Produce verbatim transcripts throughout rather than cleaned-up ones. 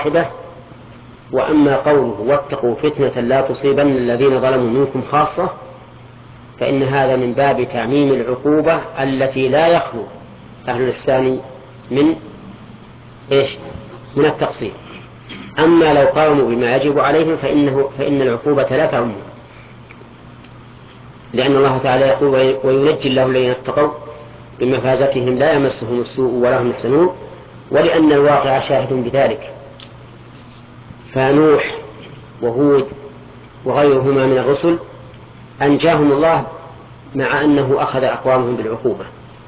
واحدة. وأما قوله واتقوا فتنة لا تصيبن الذين ظلموا منكم خاصة، فإن هذا من باب تعميم العقوبة التي لا يخلو أهل الإحسان من إيش؟ من التقصير. أما لو قاموا بما يجب عليهم فإنه فإن العقوبة لا تعم، لأن الله تعالى يقول وينجي الله الذين اتقوا بمفازتهم لا يمسهم السوء ولا هم يحزنون، ولأن الواقع شاهد بذلك. فنوح وهود وغيرهما من الرسل أنجاهم الله مع أنه أخذ أقوامهم بالعقوبة.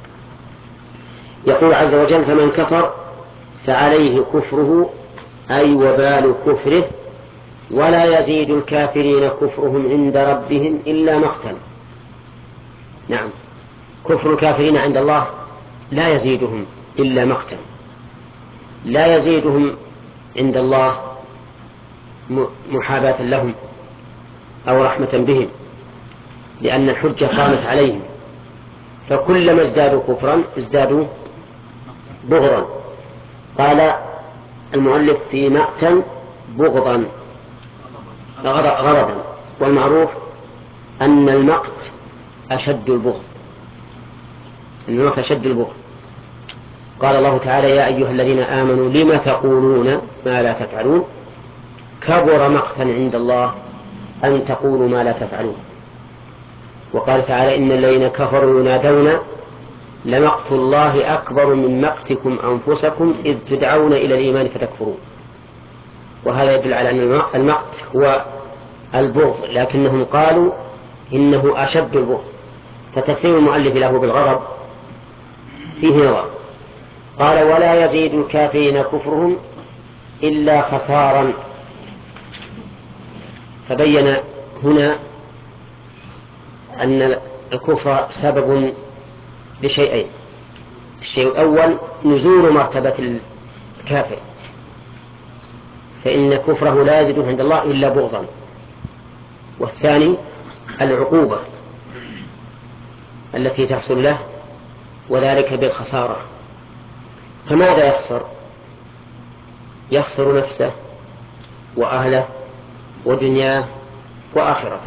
يقول عز وجل فمن كفر فعليه كفره أي وبال كفره ولا يزيد الكافرين كفرهم عند ربهم إلا مقتا. نعم، كفر الكافرين عند الله لا يزيدهم إلا مقتا، لا يزيدهم عند الله محاباة لهم أو رحمة بهم، لأن الحجة قامت عليهم، فكلما ازدادوا كفرا ازدادوا بغضا. قال المؤلف في مقتا بغضا غضبا، والمعروف أن المقت أشد البغض، المقت أشد البغض. قال الله تعالى يا أيها الذين آمنوا لم تقولون ما لا تفعلون كبر مقتا عند الله أن تقولوا ما لا تفعلون. وقال تعالى إن الذين كفروا ينادون لمقت الله أكبر من مقتكم أنفسكم إذ تدعون إلى الإيمان فتكفرون. وهذا يدل على أن المقت هو البغض، لكنهم قالوا إنه أشد البغض، فتسليم المؤلف له بالغضب فيه نظر. قال ولا يزيد الكافرين كفرهم إلا خسارا، فبين هنا أن الكفر سبب لشيئين. الشيء الأول نزول مرتبة الكافر، فإن كفره لا يزيد عند الله إلا بغضا. والثاني العقوبة التي تحصل له، وذلك بالخسارة. فماذا يخسر؟ يخسر نفسه وأهله ودنياه وآخرته.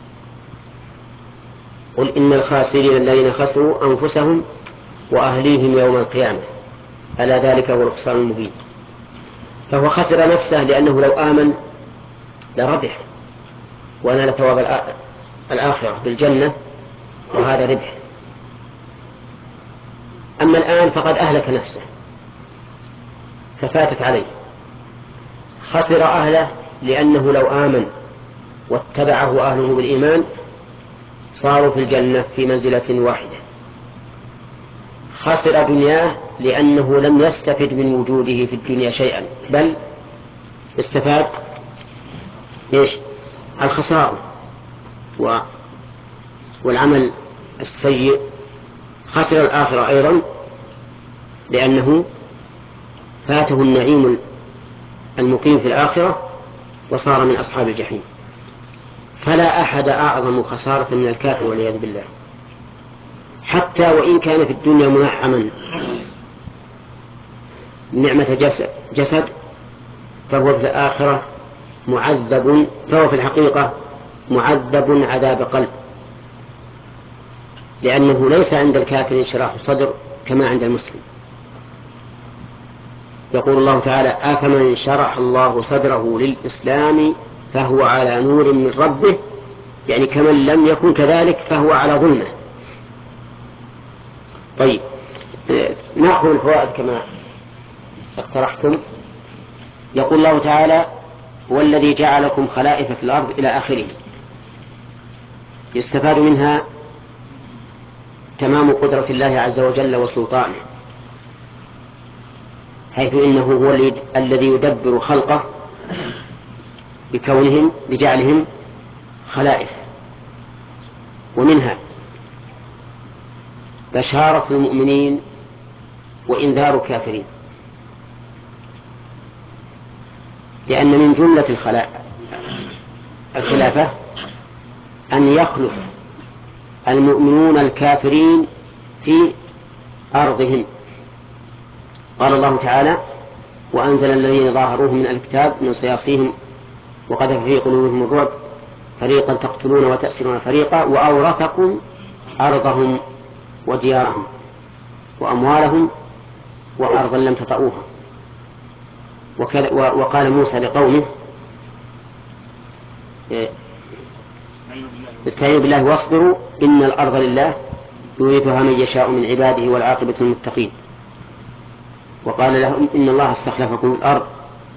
قل إن الخاسرين الذين خسروا أنفسهم وأهليهم يوم القيامة ألا ذلك هو الخسران المبين. فهو خسر نفسه لأنه لو آمن لربح ونال ثواب الآخرة بالجنة، وهذا ربح. أما الآن فقد أهلك نفسه ففاتت عليه. خسر أهله لأنه لو آمن واتبعه أهله بالإيمان صاروا في الجنة في منزلة واحدة. خسر دنياه لأنه لم يستفد من وجوده في الدنيا شيئا، بل استفاد إيش؟ الخسارة والعمل السيء. خسر الآخرة أيضا لأنه فاته النعيم المقيم في الآخرة وصار من أصحاب الجحيم. فلا أحد أعظم خسارة من الكافر والعياذ بالله، حتى وإن كان في الدنيا منعما نعمة جسد, جسد فهو في الآخرة معذب، فهو في الحقيقة معذب عذاب قلب، لأنه ليس عند الكافر انشراح صدر كما عند المسلم. يقول الله تعالى أفمن شرح الله صدره للإسلام فهو على نور من ربه، يعني كمن لم يكن كذلك فهو على ظلمه. طيب نأخذ الفوائد كما اقترحتم. يقول الله تعالى والذي جعلكم خلائف في الأرض إلى آخره. يستفاد منها تمام قدرة الله عز وجل وسلطانه، حيث إنه هو الذي يدبر خلقه بكونهم بجعلهم خلائف. ومنها بشارة المؤمنين وإنذار الكافرين، لأن من جملة الخلافة أن يخلف المؤمنون الكافرين في أرضهم. قال الله تعالى وأنزل الذين ظاهروهم من الكتاب من صياصيهم وقذف في قلوبهم الرعب فريقا تقتلون وتأسرون فريقا وأورثكم أرضهم وديارهم وأموالهم وأرضا لم تطئوها. وقال موسى لقومه استعينوا بالله واصبروا إن الأرض لله يورثها من يشاء من عباده والعاقبة للمتقين. وقال لهم إن الله استخلفكم الأرض.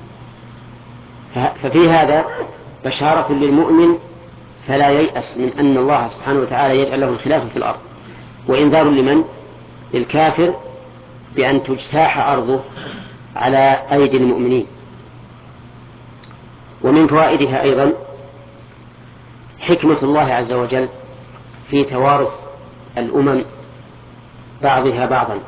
ففي هذا بشارة للمؤمن فلا ييأس من أن الله سبحانه وتعالى يجعل له الخلافة في الأرض، وإنذار لمن؟ للكافر بأن تجتاح أرضه على أيدي المؤمنين. ومن فوائدها أيضا حكمة الله عز وجل في توارث الأمم بعضها بعضا،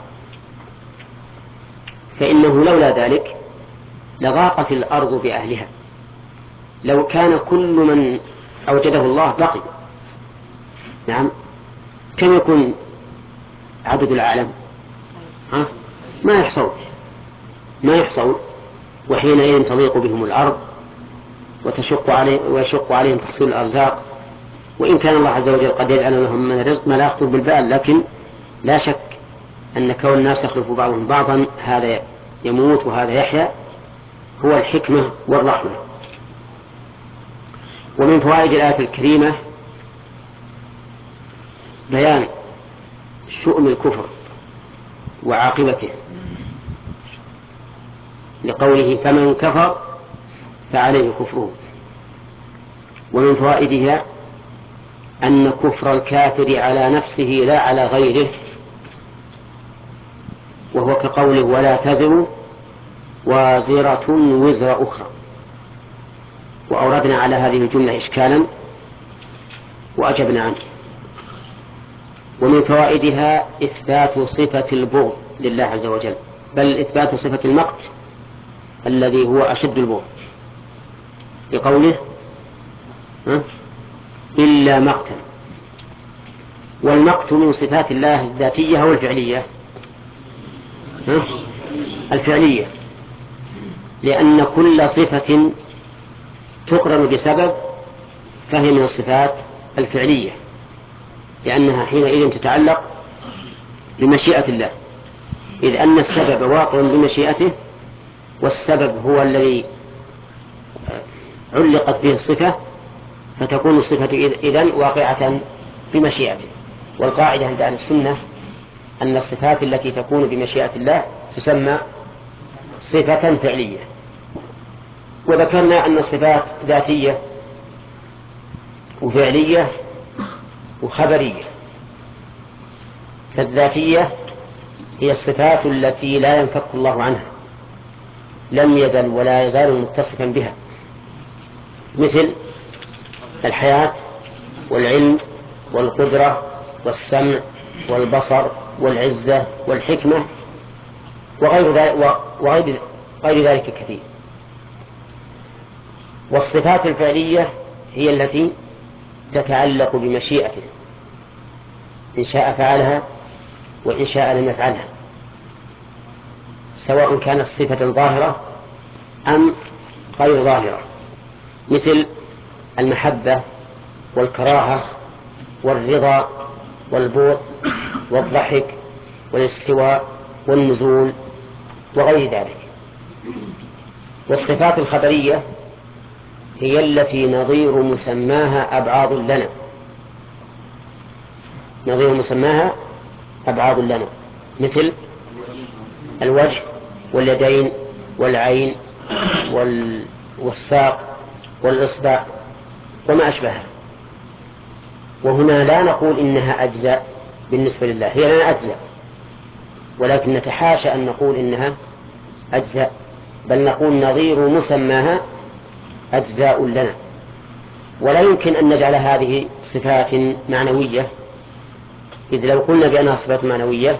فإنه لولا ذلك لضاقت الأرض بأهلها. لو كان كل من أوجده الله بقي، نعم، كم يكون عدد العالم؟ ها؟ ما يحصون ما يحصون وحينئذ تضيق بهم الأرض وتشق عليه ويشق عليهم تحصيل الأرزاق. وإن كان الله عز وجل قد يجعل لهم من الرزق ما لا يخطر بالبال، لكن لا شك أن كون الناس يخلف بعضهم بعضا هذا يموت وهذا يحيا هو الحكمة والرحمة. ومن فوائد الآية الكريمة بيان شؤم الكفر وعاقبته لقوله فمن كفر فعليه كفره. ومن فوائدها أن كفر الكافر على نفسه لا على غيره، وهو كقوله ولا تزر وازرة وزر أخرى. وأوردنا على هذه الجملة إشكالا وأجبنا عنه. ومن فوائدها إثبات صفة البغض لله عز وجل، بل إثبات صفة المقت الذي هو أشد البغض بقوله إلا مقتا. والمقت من صفات الله الذاتية أو الفعلية؟ الفعلية، لأن كل صفة تقرن بسبب فهي من الصفات الفعلية، لأنها حينئذ تتعلق بمشيئة الله، إذ أن السبب واقع بمشيئته، والسبب هو الذي علقت به الصفة، فتكون الصفة إذن واقعة بمشيئته. والقاعدة عند أهل السنة أن الصفات التي تكون بمشيئة الله تسمى صفة فعلية. وذكرنا أن الصفات ذاتية وفعلية وخبرية. فالذاتية هي الصفات التي لا ينفك الله عنها، لم يزل ولا يزال متصفا بها، مثل الحياة والعلم والقدرة والسمع والبصر والعزة والحكمة وغير ذلك, وغير غير ذلك كثير. والصفات الفعلية هي التي تتعلق بمشيئته، إن شاء فعلها وإن شاء لم يفعلها، سواء كانت صفة ظاهرة أم غير ظاهرة، مثل المحبة والكراهة والرضا والبغض والضحك والاستواء والنزول وغير ذلك. والصفات الخبرية هي التي نظير مسماها أبعاض لنا نظير مسماها أبعاض لنا مثل الوجه واليدين والعين والساق والإصبع وما أشبهها. وهنا لا نقول إنها أجزاء بالنسبة لله، هي لنا أجزاء، ولكن نتحاشى أن نقول إنها أجزاء، بل نقول نظير مسماها أجزاء لنا. ولا يمكن أن نجعل هذه صفات معنوية، إذ لو قلنا بأنها صفات معنوية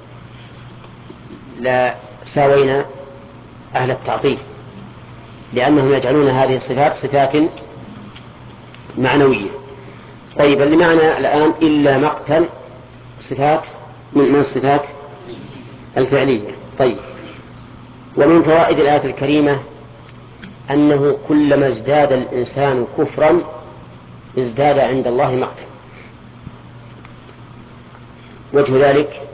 لا ساوينا أهل التعطيل، لأنهم يجعلون هذه الصفات صفات معنوية. طيب، اللي معنا الآن إلا مقتا صفات من الصفات الفعلية. طيب، ومن فوائد الآية الكريمة أنه كلما ازداد الإنسان كفرا ازداد عند الله مقتا. وجه ذلك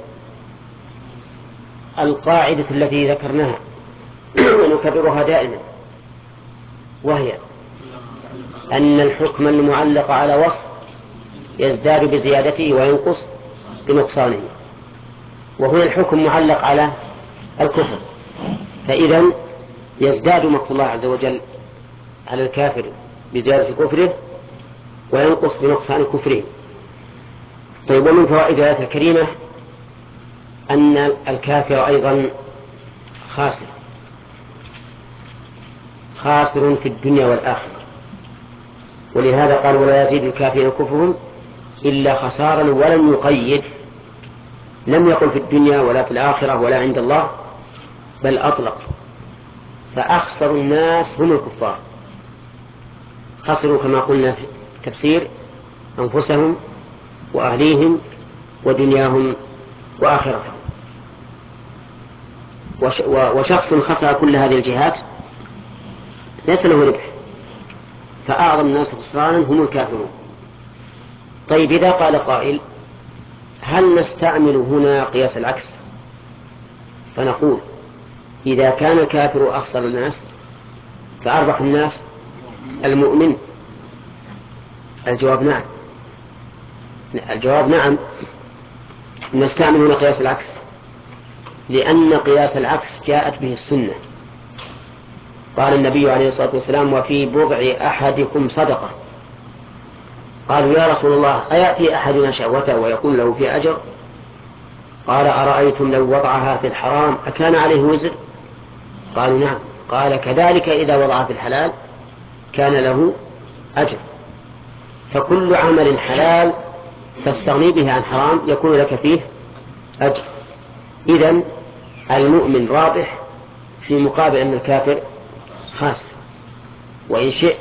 القاعدة التي ذكرناها ونكررها دائما، وهي أن الحكم المعلق على وصف يزداد بزيادته وينقص بنقصانه، وهنا الحكم معلق على الكفر، فإذا يزداد مقت الله عز وجل على الكافر بزيادة كفره وينقص بنقصان كفره. طيب، ومن فوائد الآية الكريمة أن الكافر أيضا خاسر خاسر في الدنيا والآخرة، ولهذا قال ولا يزيد الكافرين كفرهم إلا خسارا، ولم يقيد، لم يقل في الدنيا ولا في الآخرة ولا عند الله، بل أطلق، فأخسر الناس هم الكفار، خسروا كما قلنا في التفسير أنفسهم وأهليهم ودنياهم وآخرتهم. وشخص خسر كل هذه الجهات ليس له ربح، فأعظم الناس خسرانا هم الكافرون. طيب، إذا قال قائل هل نستعمل هنا قياس العكس؟ فنقول إذا كان الكافر أخسر الناس فأربح الناس المؤمن. الجواب نعم، الجواب نعم، نستعمل هنا قياس العكس، لأن قياس العكس جاءت به السنة. قال النبي عليه الصلاة والسلام وفي بضع أحدكم صدقة. قالوا يا رسول الله أيأتي أحدنا شهوته ويكون له في أجر؟ قال أرأيتم لو وضعها في الحرام أكان عليه وزر؟ قالوا نعم. قال كذلك إذا وضعها في الحلال كان له أجر. فكل عمل حلال تستغني به عن حرام يكون لك فيه أجر. إذن المؤمن رابح في مقابل أن الكافر خاسر. وإن شئت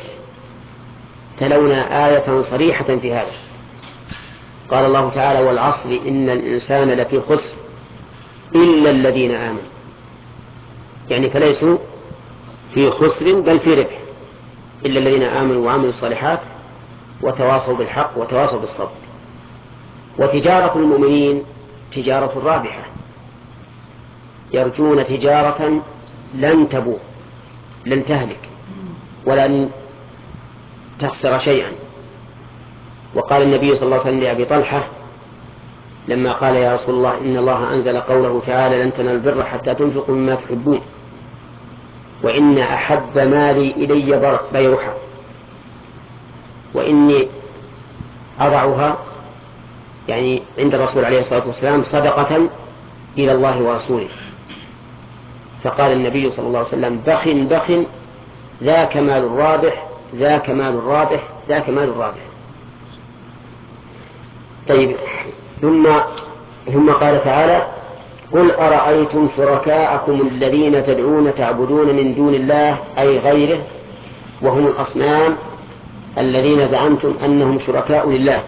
تلونا آية صريحة في هذا. قال الله تعالى والعصر إن الإنسان لفي خسر إلا الذين آمنوا، يعني فليسوا في خسر بل في ربح، إلا الذين آمنوا وعملوا الصالحات وتواصوا بالحق وتواصوا بالصبر. وتجارة المؤمنين تجارة رابحة، يرجون تجارة لن تبور، لن تهلك ولن تخسر شيئا. وقال النبي صلى الله عليه وسلم لأبي طلحة لما قال يا رسول الله إن الله أنزل قوله تعالى لن تنالوا البر حتى تنفقوا مما تحبون، وإن أحب مالي إلي بيرها، وإني أضعها يعني عند الرسول عليه الصلاة والسلام صدقة إلى الله ورسوله. فقال النبي صلى الله عليه وسلم بخ بخ ذاك مال الرابح ذاك مال الرابح ذاك مال الرابح. طيب، ثم ثم قال تعالى قل أرأيتم شركاءكم الذين تدعون تعبدون من دون الله أي غيره وهم الأصنام الذين زعمتم أنهم شركاء لله.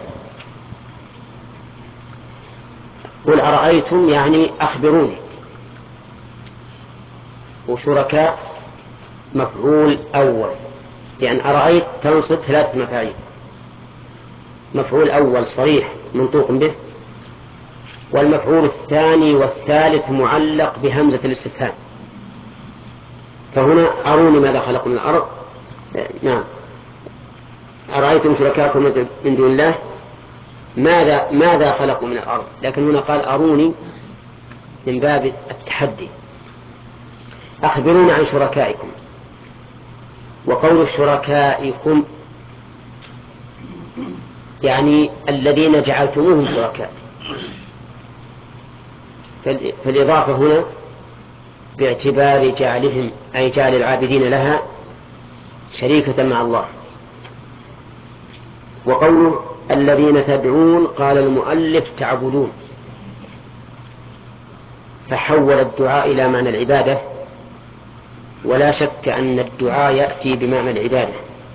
قل أرأيتم يعني أخبروني، وشركاء مفعول أول، لأن أرأيت تنصب ثلاثة مفاعيل، مفعول أول صريح منطوق به، والمفعول الثاني والثالث معلق بهمزة الاستفهام. فهنا أروني ماذا خلقوا من الأرض. نعم، أرأيتم شركاءكم من دون الله ماذا ماذا خلقوا من الأرض، لكن هنا قال أروني من باب التحدي، أخبرونا عن شركائكم. وقول شركائكم يعني الذين جعلتموهم شركاء، فالإضافة هنا باعتبار جعلهم أي جعل العابدين لها شريكة مع الله. وقوله الذين تدعون قال المؤلف تعبدون، فحول الدعاء إلى معنى العبادة، ولا شك أن الدعاء يأتي بمعنى العبادة،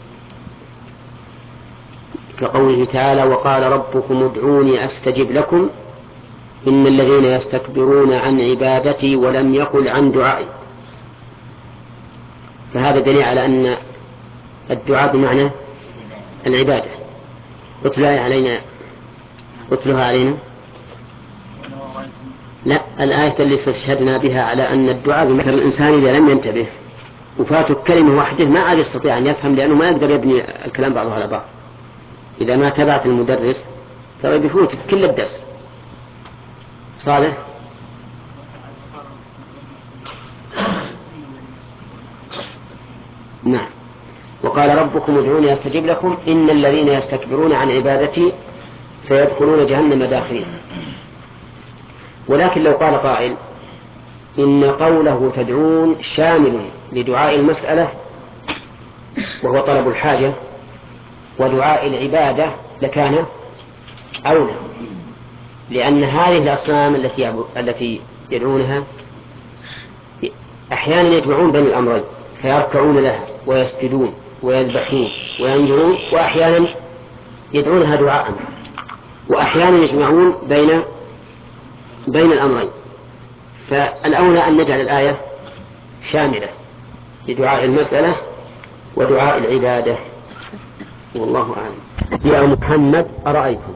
كقوله تعالى وقال ربكم ادعوني أستجب لكم إن الذين يستكبرون عن عبادتي ولم يقل عن دعائي. فهذا دليل على أن الدعاء بمعنى العبادة. اتلها علينا اتلها علينا لا، الآية اللي استشهدنا بها على أن الدعاء بمثل الإنسان إذا لم ينتبه وفاته كلمة واحدة ما عاد يستطيع أن يفهم، لأنه ما يقدر يبني الكلام بعضه على بعض. إذا ما تبعت المدرس ترى بيفوت كل الدرس. صالح. نعم. وقال ربكم ادعوني أستجب لكم إن الذين يستكبرون عن عبادتي سيدخلون جهنم داخلين. ولكن لو قال قائل إن قوله تدعون شامل لدعاء المسألة وهو طلب الحاجة ودعاء العبادة لكان أولى، لأن هذه الأصنام التي التي يدعونها أحيانا يجمعون بين الأمرين فيركعون لها ويسجدون ويذبحون وينذرون، وأحيانا يدعونها دعاء، وأحيانا يجمعون بين بين الأمرين. فالأولى أن نجعل الآية شاملة لدعاء المسألة ودعاء العبادة، والله أعلم. يا محمد أرأيتم،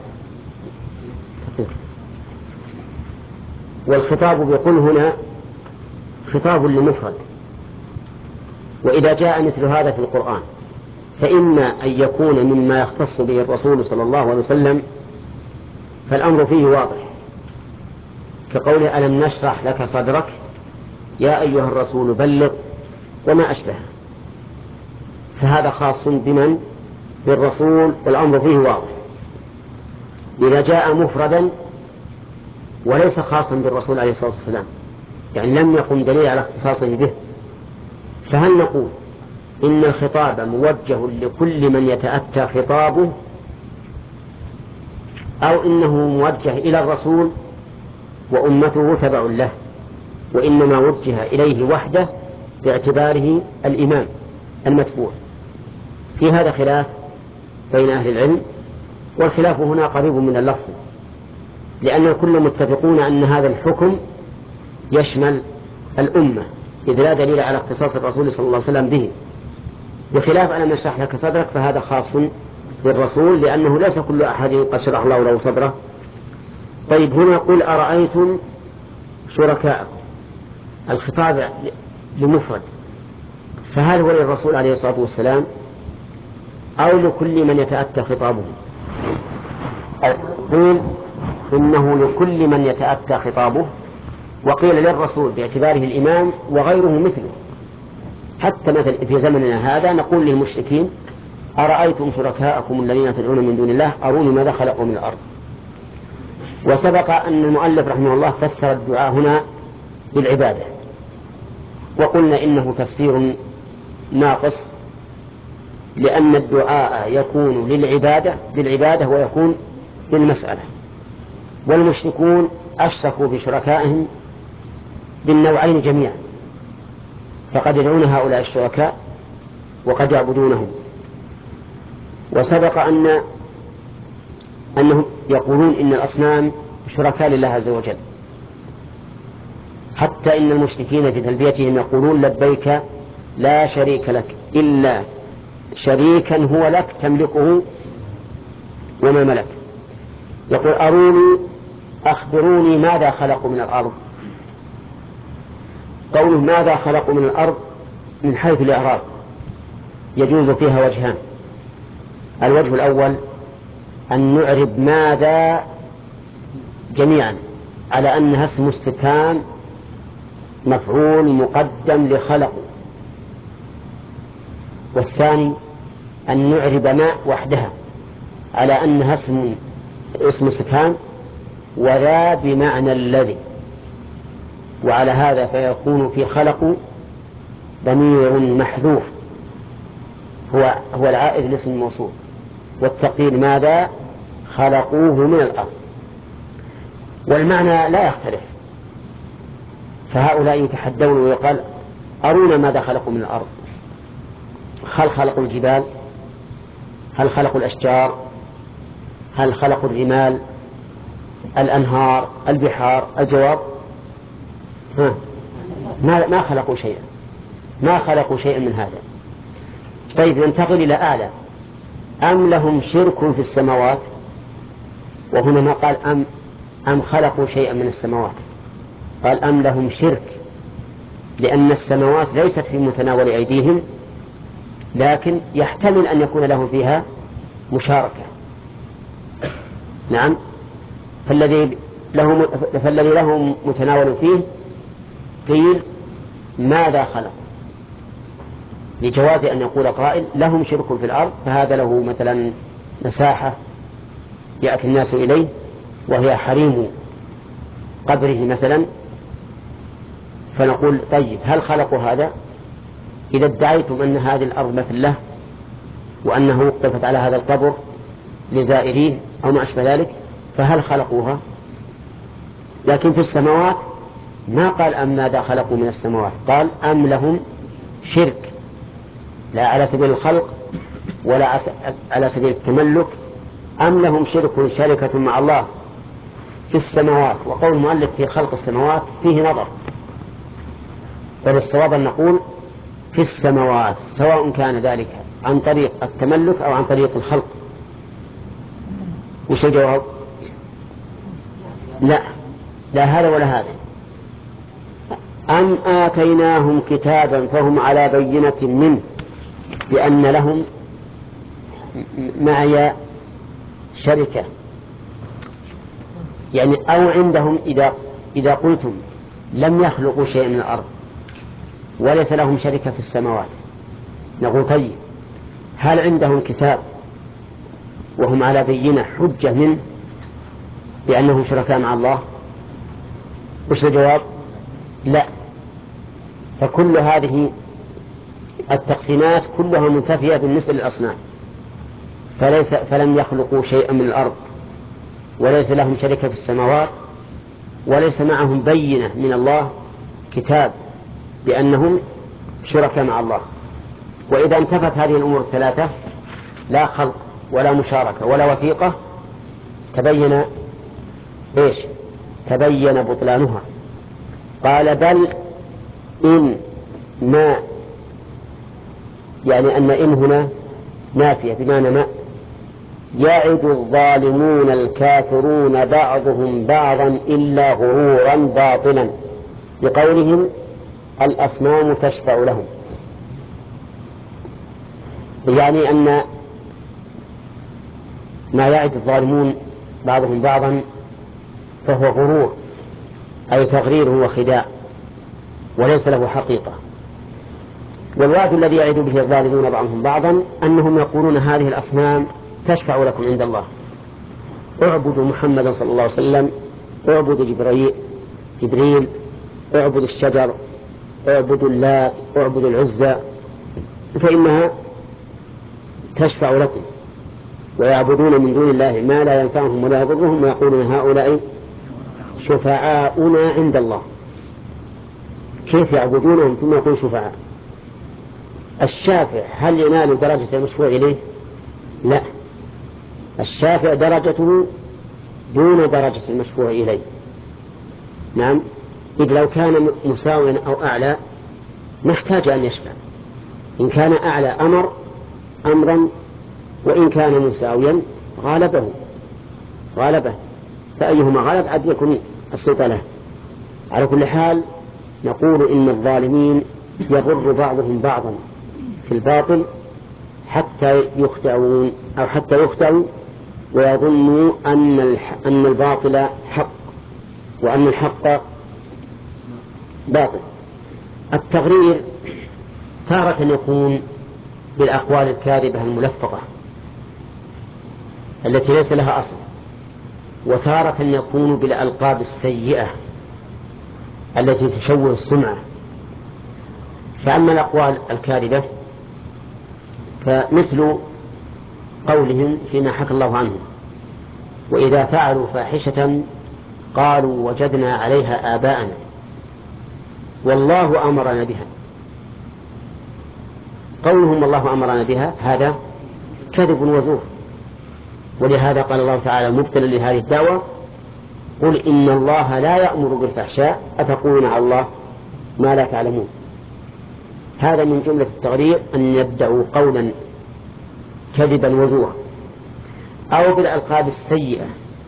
والخطاب بقل هنا خطاب لمفرد، وإذا جاء مثل هذا في القرآن فإما أن يكون مما يختص به الرسول صلى الله عليه وسلم فالأمر فيه واضح، كقوله ألم نشرح لك صدرك يا أيها الرسول بلغ وما أشبه، فهذا خاص بمن؟ بالرسول، والأمر فيه واضح. إذا جاء مفردا وليس خاصا بالرسول عليه الصلاة والسلام، يعني لم يقم دليل على اختصاصه به، فهل نقول إن الخطاب موجه لكل من يتأتى خطابه، أو إنه موجه إلى الرسول وأمته تبع له، وإنما وجه إليه وحده باعتباره الإمام المتبوع؟ في هذا خلاف بين أهل العلم، والخلاف هنا قريب من اللفظ، لأن الكل متفقون أن هذا الحكم يشمل الأمة، إذ لا دليل على اختصاص الرسول صلى الله عليه وسلم به، بخلاف ألم نشرح لك صدرك فهذا خاص بالرسول، لأنه ليس كل أحد قد شرح الله له صدره. طيب هنا قل أرأيتم شركاءكم، الخطاب لمفرد، فهل هو للرسول عليه الصلاة والسلام أو لكل من يتأتى خطابه؟ قيل إنه لكل من يتأتى خطابه، وقيل للرسول باعتباره الإمام وغيره مثله. حتى مثل في زمننا هذا نقول للمشركين أرأيتم شركاءكم الذين تدعون من دون الله أروني ماذا خلقوا من الأرض. وسبق أن المؤلف رحمه الله فسر الدعاء هنا بالعبادة، وقلنا إنه تفسير ناقص، لأن الدعاء يكون للعبادة بالعبادة ويكون بالمسألة، والمشركون أشركوا بشركائهم بالنوعين جميعا، فقد يدعون هؤلاء الشركاء وقد يعبدونهم. وسبق أن أنهم يقولون إن الأصنام شركاء لله عز وجل، حتى إن المشركين في تلبيتهم يقولون لبيك لا شريك لك إلا شريكا هو لك تملكه وما ملك. يقول أروني أخبروني ماذا خلقوا من الأرض. قوله ماذا خلقوا من الأرض من حيث الإعراب يجوز فيها وجهان. الوجه الأول أن نعرب ماذا جميعا على أنها اسم استفهام مفعول مقدم لخلقوا، والثاني أن نعرب ما وحدها على أنها اسم اسم استفهام وذا بمعنى الذي، وعلى هذا فيكون في خلقوا ضمير محذوف هو هو العائد لاسم الموصول، والتقدير ماذا خلقوه من الأرض، والمعنى لا يختلف. فهؤلاء يتحدون ويقال أرونا ماذا خلقوا من الأرض، هل خلقوا الجبال، هل خلقوا الأشجار، هل خلقوا الرمال، الأنهار، البحار؟ الجواب ها ما ما خلقوا شيئا، ما خلقوا شيئا من هذا. طيب ننتقل إلى أعلى، أم لهم شرك في السماوات؟ وهنا ما قال أم أم خلقوا شيئا من السماوات، قال أم لهم شرك، لأن السماوات ليست في متناول أيديهم، لكن يحتمل أن يكون لهم فيها مشاركة. نعم، فالذي له فالذي له متناول فيه قيل ماذا خلق، لجواز أن يقول قائل لهم شرك في الأرض، فهذا له مثلا مساحة يأتي الناس إليه وهي حريم قبره مثلا، فنقول طيب هل خلقوا هذا؟ إذا ادعيتم أن هذه الأرض مثل له وأنه وقفت على هذا القبر لزائريه أو ما أشبه ذلك، فهل خلقوها؟ لكن في السماوات ما قال أم ماذا خلقوا من السماوات، قال أم لهم شرك، لا على سبيل الخلق ولا على سبيل التملك، أم لهم شرك شركة مع الله في السماوات. وقول المؤلف في خلق السماوات فيه نظر، بل الصواب أن نقول في السماوات، سواء كان ذلك عن طريق التملك أو عن طريق الخلق. وش الجواب؟ لا، لا هذا ولا هذا. أم آتيناهم كتابا فهم على بينة منه بأن لهم معي شركة، يعني أو عندهم إذا إذا قلتم لم يخلقوا شيئا من الأرض وليس لهم شركة في السماوات، نقول طيب هل عندهم كتاب وهم على بينة حجة منه بأنهم شركاء مع الله؟ وش الجواب؟ لا. فكل هذه التقسيمات كلها منتفية بالنسبة للأصنام، فليس فلم يخلقوا شيئا من الأرض وليس لهم شركة في السماوات وليس معهم بينة من الله كتاب بأنهم شركاء مع الله. وإذا انتفت هذه الأمور الثلاثة، لا خلق ولا مشاركة ولا وثيقة، تبين إيش؟ تبين بطلانها. قال بل إن ما، يعني أن إن هنا نافية بمعنى ما، يعد الظالمون الكافرون بعضهم بعضا إلا غرورا باطلا، بقولهم الأصنام تشفع لهم، يعني أن ما يعد الظالمون بعضهم بعضا فهو غرور، أي تغرير وخداع وليس له حقيقة. والوعد الذي يعد به الظالمون بعضهم بعضا أنهم يقولون هذه الأصنام تشفع لكم عند الله، اعبدوا محمدا صلى الله عليه وسلم، اعبدوا جبريل جبريل اعبدوا الشجر، اعبدوا اللات، اعبدوا العزى، فإنها تشفع لكم. ويعبدون من دون الله ما لا ينفعهم ولا يضرهم ويقولون هؤلاء شفعاؤنا عند الله. كيف يعبدونهم ثم يقول شفعاء؟ الشافع هل ينال درجة المشفوع إليه؟ لا، الشافع درجته دون درجة المشفوع إليه. نعم، إذ لو كان مساويا أو أعلى ما احتاج أن يشفع، إن كان أعلى أمر أمرا، وإن كان مساويا غالبه غالبه فأيهما غالب عد يكون السلطة له. على كل حال نقول إن الظالمين يغر بعضهم بعضا في الباطل حتى يخدعون أو حتى يخدعوا ويظنوا أن أن الباطل حق وأن الحق باطل. التغرير تارة يكون بالأقوال الكاذبة الملفقة التي ليس لها أصل، وتارة يكون بالألقاب السيئة التي تشوه السمعة. فأما الأقوال الكاذبة فمثل قولهم فيما حكى الله عنه: وإذا فعلوا فاحشة قالوا وجدنا عليها آباءنا والله أمرنا بها. قولهم والله أمرنا بها هذا كذب وزور، ولهذا قال الله تعالى مبطلا لهذه الدعوة: قل إن الله لا يأمر بالفحشاء أتقولون على الله ما لا تعلمون. هذا من جملة التغرير أن يدعوا قولا كذبا وزورا. أو بالألقاب السيئة،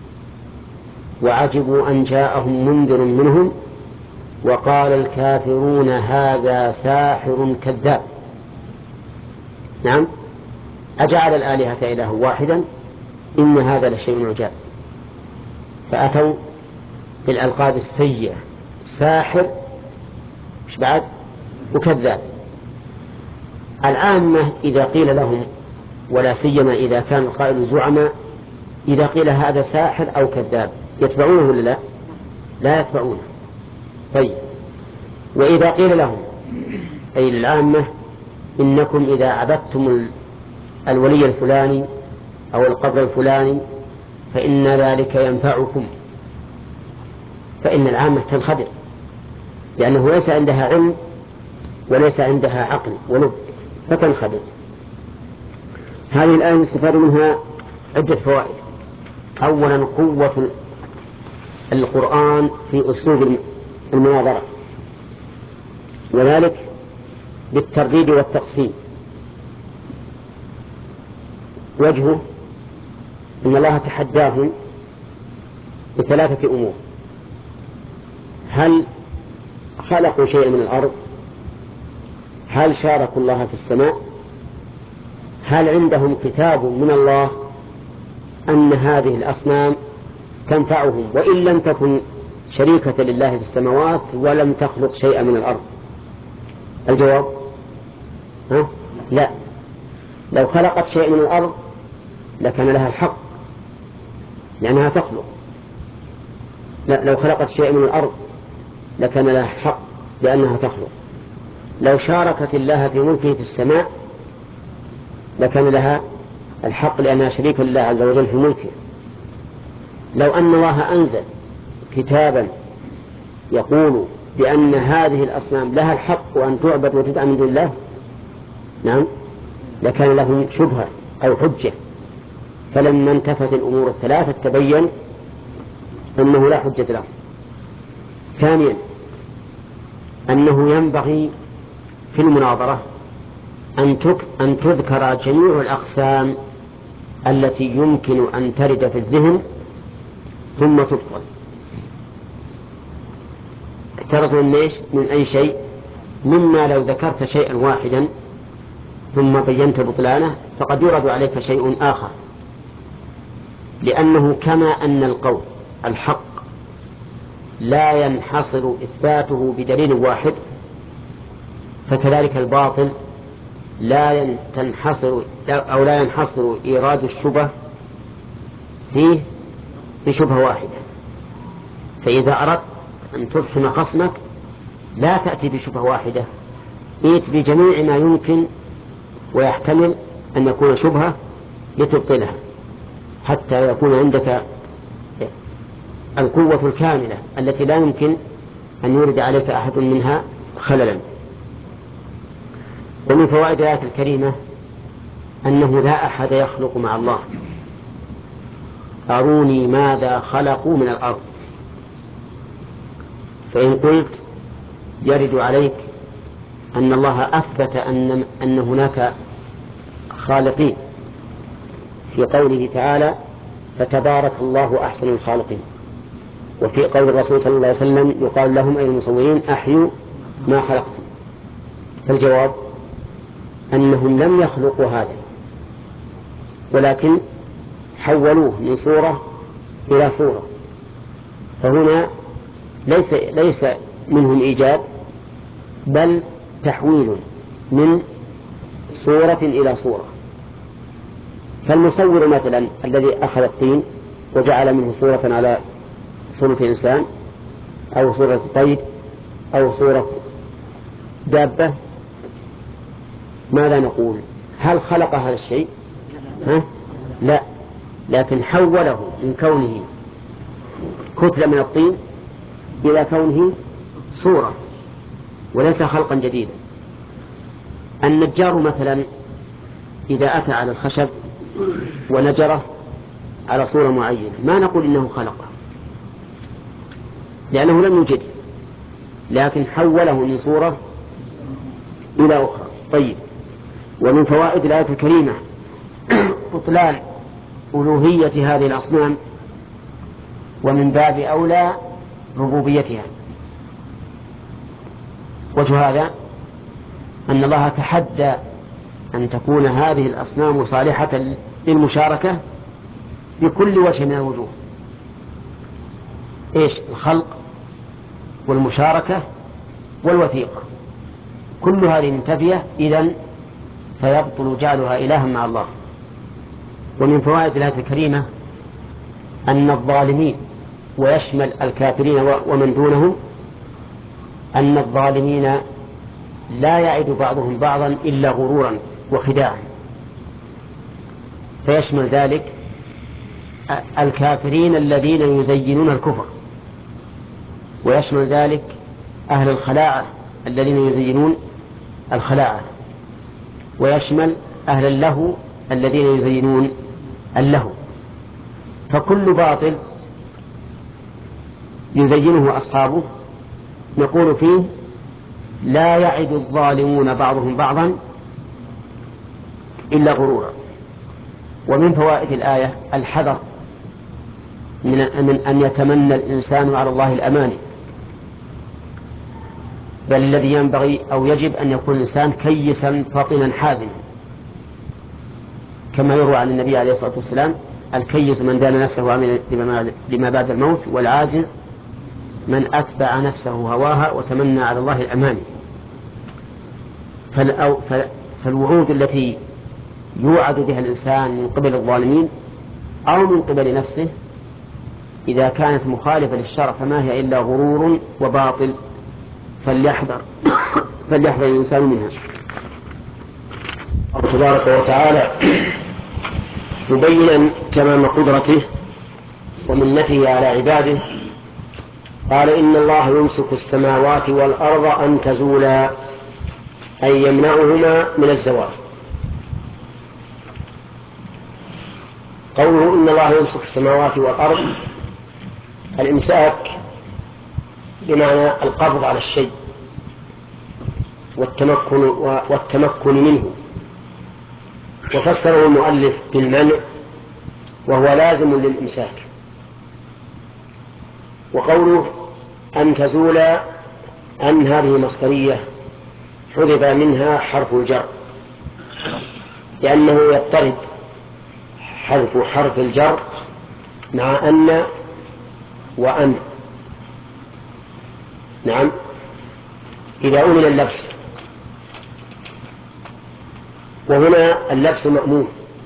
وعجبوا أن جاءهم منذر منهم وقال الكافرون هذا ساحر كذاب. نعم، أجعل الآلهة إله واحدا إن هذا لشيء عجاب. فأتوا بالألقاب السيئة، ساحر مش بعد وكذاب. العامة إذا قيل لهم، ولا سيما إذا كان القائل زعماء، إذا قيل هذا ساحر أو كذاب يتبعونه ولا لا؟ لا يتبعونه. طيب، وإذا قيل لهم أي للعامة إنكم إذا عبدتم الولي الفلاني أو القبر الفلاني فإن ذلك ينفعكم، فإن العامة تنخدع، لأنه ليس عندها علم وليس عندها عقل ولب، فتنخدع. هذه الآية نستفاد منها عدة فوائد. أولا، قوة القرآن في أسلوب المناظرة، وذلك بالترديد والتقسيم. وجهه أن الله تحداهم بثلاثة أمور: هل خلقوا شيئا من الأرض؟ هل شاركوا الله في السماء؟ هل عندهم كتاب من الله أن هذه الأصنام تنفعهم وإن لم تكن شريكة لله في السماوات ولم تخلق شيئا من الأرض؟ الجواب ها؟ لا. لو خلقت شيئا من الأرض لكان لها الحق لأنها تخلق. لا، لو خلقت شيئا من الأرض لكان لها الحق لأنها تخلق. لو شاركت الله في ملكه في السماء لكان لها الحق لأنها شريكة لله عز وجل في ملكه. لو أن الله أنزل كتابا يقول بأن هذه الأصنام لها الحق وأن تعبد وتدعى من دون الله، نعم، لكان لهم شبهة أو حجة. فلما انتفت الأمور الثلاثة تبين أنه لا حجة له. ثانيا، أنه ينبغي في المناظرة أن تذكر جميع الأقسام التي يمكن أن ترد في الذهن ثم تبطل. احترز من أي شيء، مما لو ذكرت شيئا واحدا ثم بينت بطلانه فقد يرد عليك شيء آخر، لأنه كما أن القول الحق لا ينحصر إثباته بدليل واحد، فكذلك الباطل لا تنحصر أو لا ينحصر إيراد الشبه فيه بشبهة واحدة. فإذا أردت أن تفهم خصمك لا تأتي بشبهة واحدة، ائت بجميع ما يمكن ويحتمل أن يكون شبهة لتبطلها، حتى يكون عندك القوة الكاملة التي لا يمكن أن يرد عليك أحد منها خللا. ومن فوائد الآية الكريمة أنه لا أحد يخلق مع الله. أروني ماذا خلقوا من الأرض. فإن قلت يرد عليك أن الله أثبت أن, أن هناك خالقين في قوله تعالى فتبارك الله أحسن الخالقين، وفي قول الرسول صلى الله عليه وسلم يقال لهم أي المصورين أحيوا ما خلقتم. فالجواب أنهم لم يخلقوا هذا ولكن حولوه من صورة إلى صورة. فهنا ليس, ليس منهم إيجاد بل تحويل من صورة إلى صورة. فالمصور مثلا الذي أخذ الطين وجعل منه صورة على صورة إنسان أو صورة طير أو صورة دابة، ماذا نقول؟ هل خلق هذا الشيء؟ ها؟ لا، لكن حوله من كونه كتلة من الطين إلى كونه صورة وليس خلقا جديدا. النجار مثلا إذا أتى على الخشب ونجره على صورة معينة ما نقول إنه خلقه لأنه لم يوجده، لكن حوله من صورة إلى أخرى. طيب، ومن فوائد الآية الكريمة بطلان ألوهية هذه الأصنام، ومن باب أولى ربوبيتها. وجه هذا أن الله تحدى أن تكون هذه الأصنام صالحة للمشاركة بكل وجه من الوجوه. إيش؟ الخلق والمشاركة والوثيقة، كل هذه منتفية، إذن فيبطل جعلها إلها مع الله. ومن فوائد الآية الكريمة أن الظالمين، ويشمل الكافرين ومن دونهم، أن الظالمين لا يعد بعضهم بعضا إلا غرورا وخداعا، فيشمل ذلك الكافرين الذين يزينون الكفر، ويشمل ذلك أهل الخلاعة الذين يزينون الخلاعة، ويشمل أهل اللهو الذين يزينون اللهو. فكل باطل يزينه أصحابه نقول فيه لا يعد الظالمون بعضهم بعضا إلا غرورا. ومن فوائد الآية الحذر من أن يتمنى الإنسان على الله الأماني، بل الذي ينبغي أو يجب أن يكون الإنسان كيسا فطنا حازما، كما يروى عن النبي عليه الصلاة والسلام: الكيس من دان نفسه وعمل لما بعد الموت، والعاجز من أتبع نفسه هواها وتمنى على الله الأماني. فالوعود التي يوعد بها الإنسان من قبل الظالمين أو من قبل نفسه إذا كانت مخالفة للشرع فما هي إلا غرور وباطل، فليحذر فليحذر الإنسان منها. الله تبارك وتعالى مبينا تمام قدرته ومنته على عباده قال: إن الله يمسك السماوات والأرض أن تزولا، أي يمنعهما من الزوال. قوله إن الله يمسك السماوات والأرض، الإمساك بمعنى القبض على الشيء والتمكن, والتمكن منه، وفسره المؤلف بالمنع وهو لازم للإمساك. وقوله أن تزولا، أن هذه مصدرية حذف منها حرف الجر، لأنه يضطرد حذف حرف الجر مع أن وأن. نعم، إذا أمن اللبس، وهنا اللبس مأمون،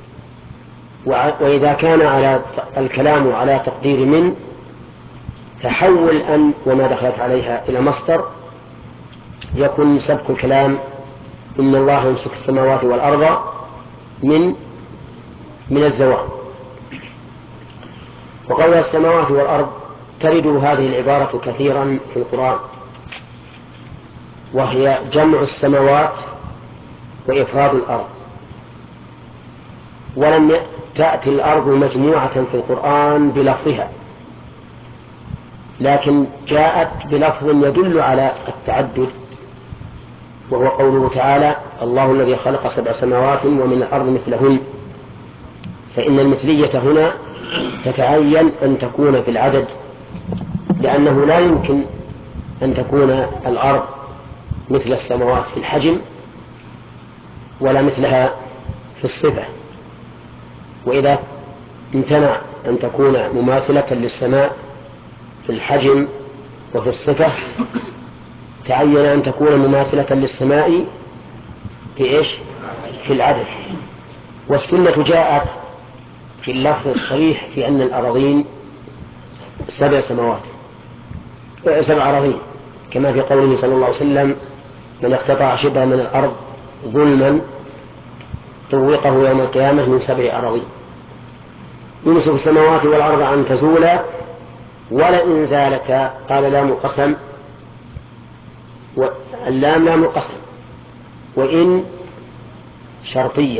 وإذا كان على الكلام على تقدير من، تحول أن وما دخلت عليها إلى مصدر، يكون سبق الكلام إن الله يمسك السماوات والأرض من من الزوال. وقول السماوات والأرض ترد هذه العبارة كثيرا في القرآن، وهي جمع السماوات وإفراد الأرض. ولم تأتي الأرض مجموعة في القرآن بلفظها، لكن جاءت بلفظ يدل على التعدد، وهو قوله تعالى: الله الذي خلق سبع سماوات ومن الأرض مثلهن. فإن المثلية هنا تتعين أن تكون في العدد، لأنه لا يمكن أن تكون الأرض مثل السماوات في الحجم ولا مثلها في الصفة. وإذا امتنع أن تكون مماثلة للسماء في الحجم وفي الصفة، تعين أن تكون مماثلة للسماء في إيش؟ في العدد. والسنة جاءت في اللفظ الصريح في أن الأراضين سبع سماوات سبع أراضين، كما في قوله صلى الله عليه وسلم: من اقتطع شبرا من الأرض ظلما طوقه يوم القيامة من سبع أراضين. يمسك السماوات والأرض أن تزولا، ولئن زالتا، قال لام قسم، واللام لام قسم، وإن شرطية،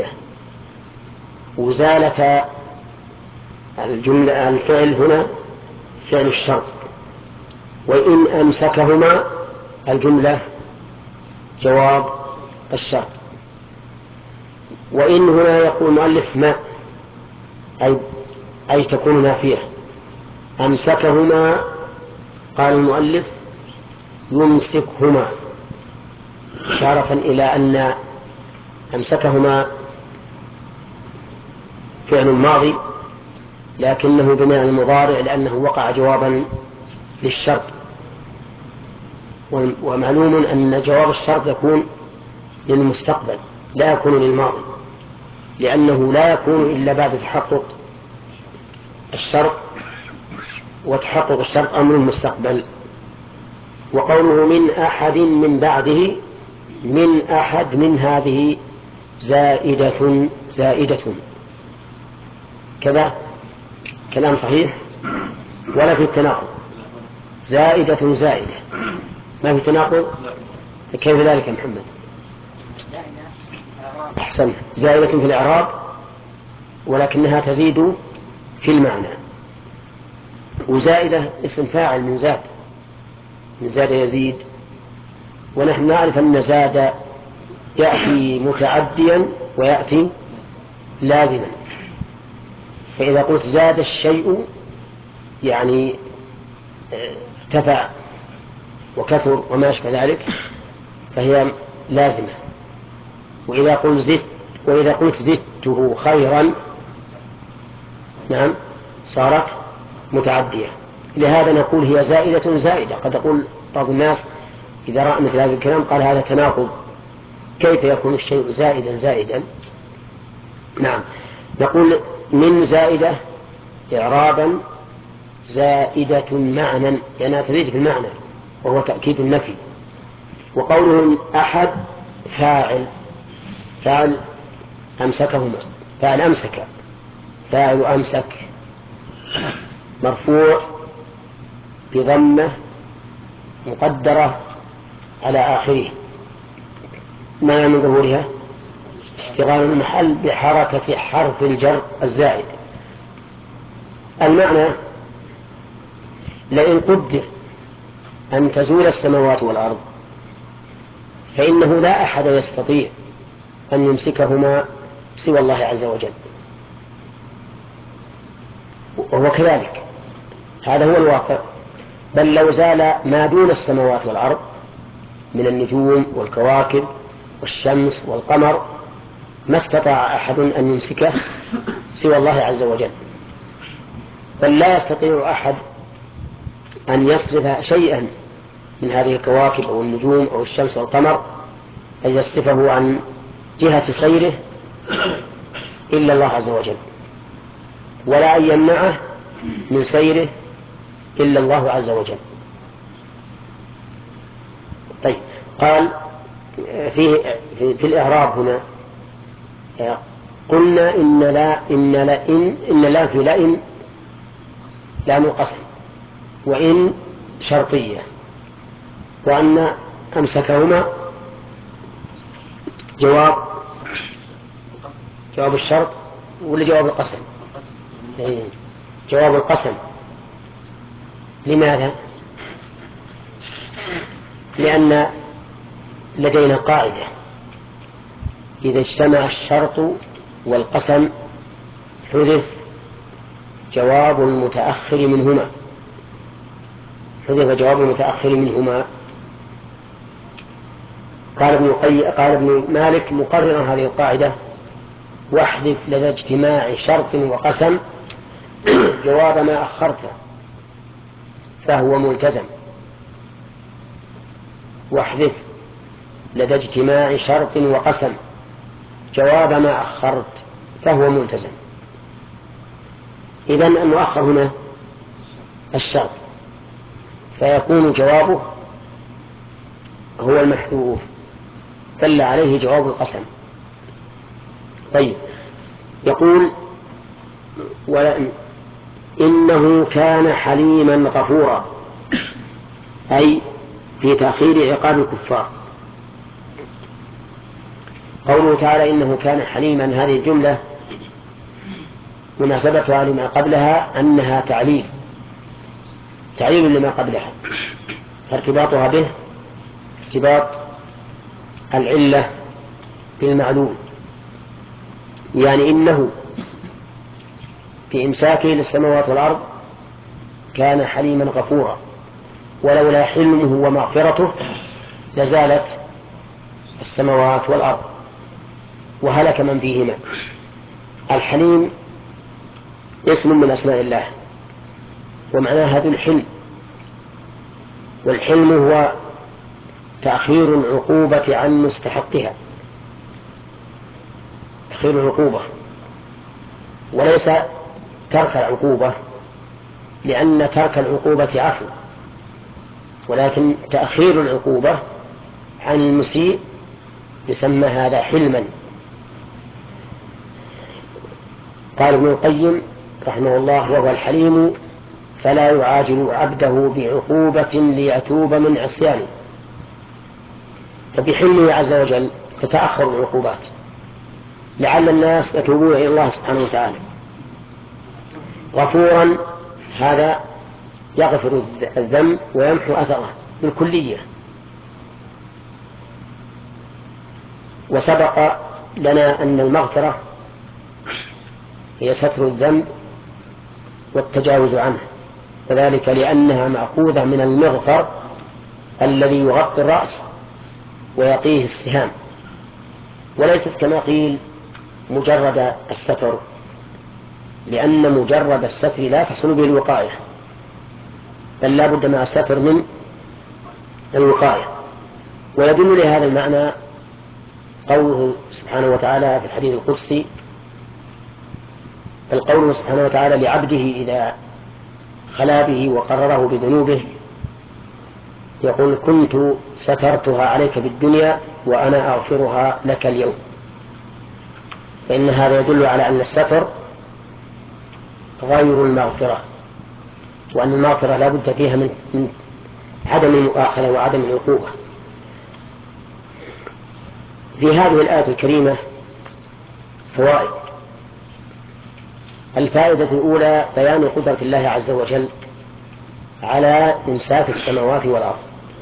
وزالتا الجملة الفعل هنا فعل الشرط، وإن أمسكهما الجملة جواب الشرط. وإن هنا يقول المؤلف ما أي, أي تكون نافية. أمسكهما قال المؤلف يمسكهما، إشارة إلى أن أمسكهما فعل ماضي لكنه بناء المضارع لأنه وقع جوابا للشرط، ومعلوم أن جواب الشرط يكون للمستقبل لا يكون للماضي، لأنه لا يكون إلا بعد تحقق الشرط، وتحقق الشرط أمر مستقبل. وقوله من أحد من بعده، من أحد من هذه زائدة زائدة كذا كلام صحيح ولا في التناقض؟ زائدة زائدة ما في تناقض. كيف ذلك يا محمد؟ أحسن، زائدة في الإعراب ولكنها تزيد في المعنى. وزائدة اسم فاعل من زاد، من زاد يزيد، ونحن نعرف أن زاد يأتي متعديا ويأتي لازما. فإذا قلت زاد الشيء يعني ارتفع وكثر وما أشبه ذلك فهي لازمة. وإذا قلت زدت وإذا قلت زدته خيرا نعم صارت متعدية. لهذا نقول هي زائدة زائدة. قد يقول بعض الناس إذا رأى مثل هذا الكلام قال هذا تناقض، كيف يكون الشيء زائدا زائدا؟ نعم، نقول من زائدة إعرابا زائدة معنى لأنها تزيد في المعنى وهو تأكيد النفي. وقوله أحد فاعل، فاعل أمسكهما، فاعل أمسك، فاعل أمسك مرفوع بضمة مقدرة على آخره ما من ظهورها اشتغال المحل بحركة حرف الجر الزائد. المعنى لئن قدر أن تزول السماوات والأرض فإنه لا أحد يستطيع أن يمسكهما سوى الله عز وجل، وهو كذلك، هذا هو الواقع. بل لو زال ما دون السماوات والأرض من النجوم والكواكب والشمس والقمر ما استطاع أحد أن يمسكه سوى الله عز وجل. بل لا يستطيع أحد أن يصرف شيئا من هذه الكواكب أو النجوم أو الشمس والقمر أن يصرفه عن جهة سيره إلا الله عز وجل، ولا أن يمنعه من سيره إلا الله عز وجل. طيب، قال فيه في الإعراب هنا قلنا إن لا إن لئن إن لا في لئن لام القسم، وإن شرطية، وأن أمسكهما جواب جواب الشرط ولا جواب القسم؟ جواب القسم. لماذا؟ لأن لدينا قاعدة إذا اجتمع الشرط والقسم حذف جواب المتأخر منهما، حذف جواب المتأخر منهما. قال ابن قي... قال ابن مالك مقررا هذه القاعدة: واحذف لدى اجتماع شرط وقسم جواب ما أخرته فهو ملتزم. واحذف لدى اجتماع شرط وقسم جواب ما أخرت فهو ملتزم. إذن المؤخر هنا الشرط، فيكون جوابه هو المحذوف دل عليه جواب القسم. طيب، يقول إنه كان حليما غفورا، أي في تأخير عقاب الكفار. قوله تعالى إنه كان حليما، هذه الجملة مناسبتها لما قبلها أنها تعليل تعليل لما قبلها، فارتباطها به ارتباط العلة بالمعلوم، يعني إنه في إمساكه للسماوات والأرض كان حليما غفورا، ولولا حلمه ومغفرته لزالت السماوات والأرض وهلك من فيهما. الحليم اسم من أسماء الله، ومعناها ذو الحلم، والحلم هو تأخير العقوبة عن مستحقها، تأخير العقوبة وليس ترك العقوبة، لأن ترك العقوبة عفو، ولكن تأخير العقوبة عن المسيء يسمى هذا حلما. قال ابن القيم رحمه الله: وهو الحليم فلا يعاجل عبده بعقوبة ليتوب من عصيانه. فبحلمه عز وجل تتأخر العقوبات لعل الناس يتوبون إلى الله سبحانه وتعالى. غفورا هذا يغفر الذنب ويمحو أثره بالكلية. وسبق لنا أن المغفرة هي ستر الذنب والتجاوز عنه، وذلك لأنها مأخوذة من المغفر الذي يغطي الرأس ويقيه السهام، وليست كما قيل مجرد الستر، لأن مجرد الستر لا تحصل به الوقاية، بل لا بد مع الستر من الوقاية. ويدل لهذا المعنى قوله سبحانه وتعالى في الحديث القدسي، القول سبحانه وتعالى لعبده إذا خلا به وقرره بذنوبه يقول: كنت سترتها عليك بالدنيا وأنا أغفرها لك اليوم. فإن هذا يدل على أن الستر غير المغفرة، وأن المغفرة لا بد فيها من, من عدم المؤاخذة وعدم العقوبة. في هذه الآية الكريمة فوائد. الفائدة الأولى بيان قدرة الله عز وجل على إمساك السماوات والأرض،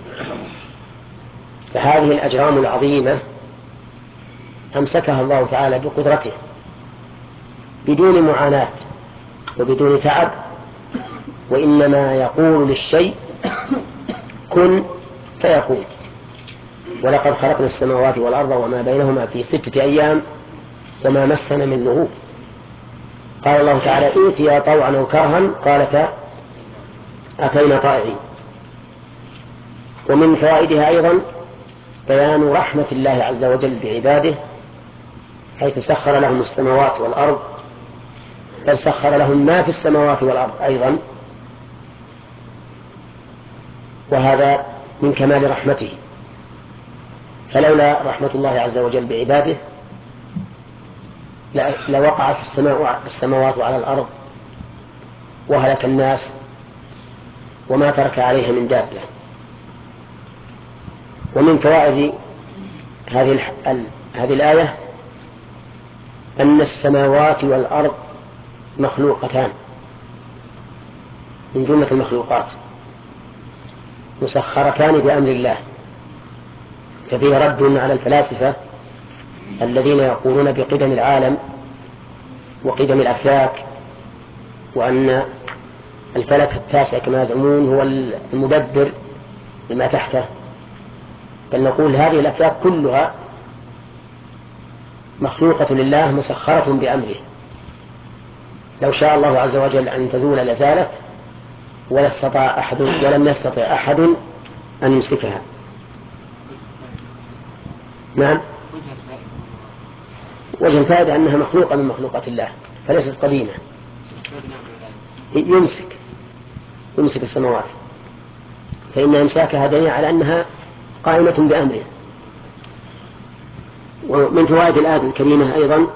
فهذه الأجرام العظيمة أمسكها الله تعالى بقدرته بدون معاناة وبدون تعب، وإنما يقول للشيء كن فيكون. ولقد خلقنا السماوات والأرض وما بينهما في ستة أيام وما مسنا من لغوب. قال الله تعالى: ائتيا طوعا أو كرها قالتا أتينا طائعين. ومن فوائدها أيضا بيان رحمة الله عز وجل بعباده، حيث سخر لهم السماوات والأرض، بل سخر لهم ما في السماوات والأرض أيضا، وهذا من كمال رحمته. فلولا رحمة الله عز وجل بعباده لوقعت السماوات على الأرض وهلك الناس وما ترك عليها من دابة. ومن فوائد هذه هذه الآية أن السماوات والأرض مخلوقتان من جملة المخلوقات، مسخرتان بأمر الله. ففيه رد على الفلاسفة الذين يقولون بقدم العالم وقدم الأفلاك، وأن الفلك التاسع كما يزعمون هو المدبر لما تحته. بل نقول هذه الأفلاك كلها مخلوقة لله مسخرة بأمره، لو شاء الله عز وجل أن تزول لزالت، ولا استطاع أحد ولم يستطع أحد أن يمسكها. نعم، وجه الفائدة أنها مخلوقة من مخلوقات الله فليست قديمة. يمسك يمسك السماوات، فإن إمساكها دليل على أنها قائمة بأمره. ومن فوائد الآية الكريمة أيضا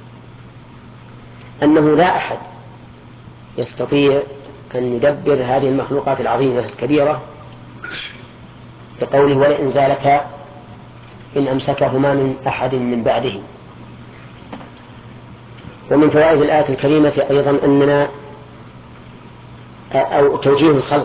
أنه لا أحد يستطيع أن يدبر هذه المخلوقات العظيمة الكبيرة، بقوله: ولئن زالتا إن أمسكهما من أحد من بعده. ومن فوائد الآية الكريمة أيضا أننا أو توجيه الخلق،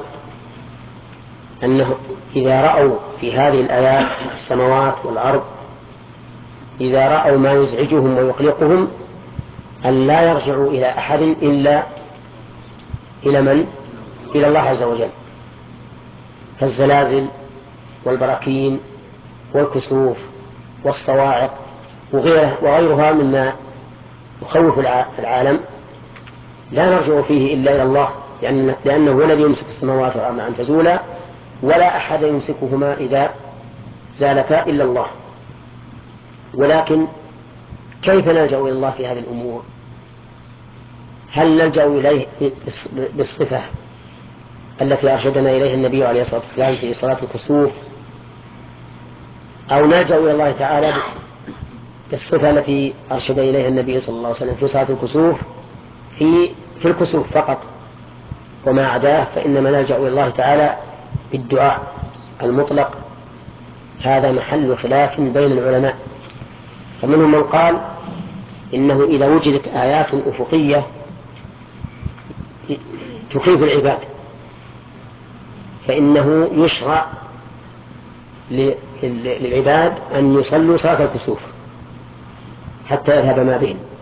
أنه إذا رأوا في هذه الآيات السماوات والأرض إذا رأوا ما يزعجهم ويقلقهم أن لا يرجعوا إلى أحد إلا إلى من؟ إلى الله عز وجل، كالزلازل والبراكين والكسوف والصواعق وغيرها مما يخوف العالم، لا نرجع فيه إلا إلى الله، لأنه هو الذي يمسك السماوات والأرض أن تزولا، ولا أحد يمسكهما إذا زالتا إلا الله. ولكن كيف نلجأ إلى الله في هذه الأمور؟ هل نلجأ إليه بالصفة التي أرشدنا إليها النبي عليه الصلاة والسلام في صلاة الكسوف، أو نلجأ إلى الله تعالى بالصفة التي أرشد إليها النبي صلى الله عليه وسلم في صلاة الكسوف في, في الكسوف فقط، وما عداه فإنما نلجأ إلى الله تعالى بالدعاء المطلق؟ هذا محل خلاف بين العلماء، فمنهم من قال إنه إذا وجدت آيات أفقية تخيف العباد فإنه يشرع للعباد أن يصلوا صلاة الكسوف حتى يذهب ما بهم.